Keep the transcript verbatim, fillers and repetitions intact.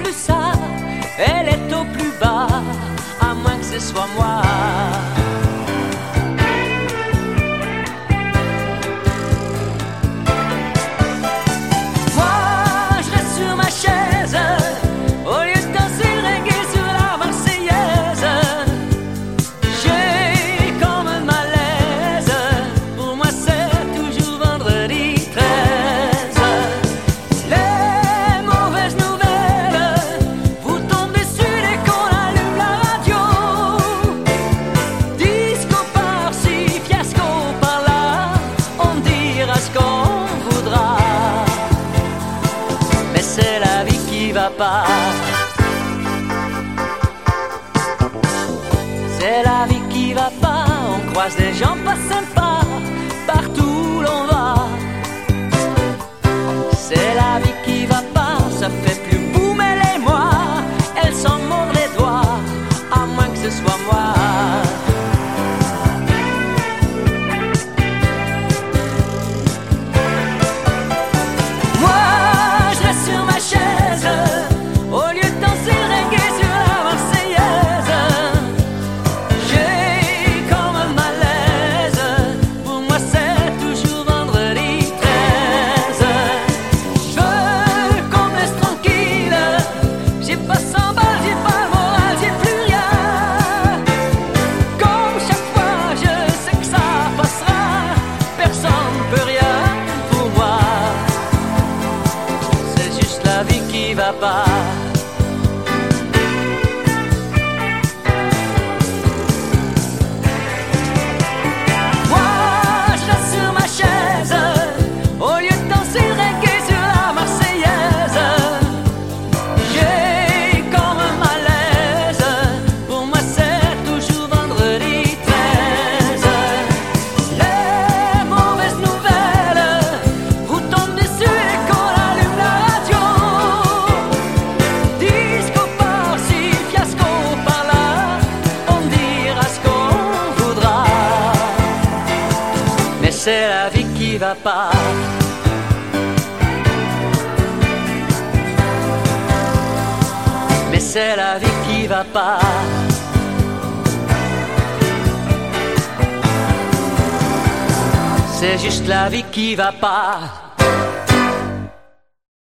tout ça, elle est au plus bas, à moins que ce soit moi. C'est la vie qui va pas. C'est la vie qui va pas. On croise des gens pas sympas partout où l'on va. C'est la vie qui va pas. Ça fait plus boum, elle et moi. Elle s'en mord les doigts, à moins que ce soit moi. Pas. Moi, je reste sur ma chaise, au lieu de danser le reggae sur la Marseillaise. J'ai comme un malaise, pour moi c'est toujours vendredi treize. Les mauvaises nouvelles vous tombent dessus et qu'on allume la radio. C'est la vie qui va pas. Mais c'est la vie qui va pas. C'est juste la vie qui va pas.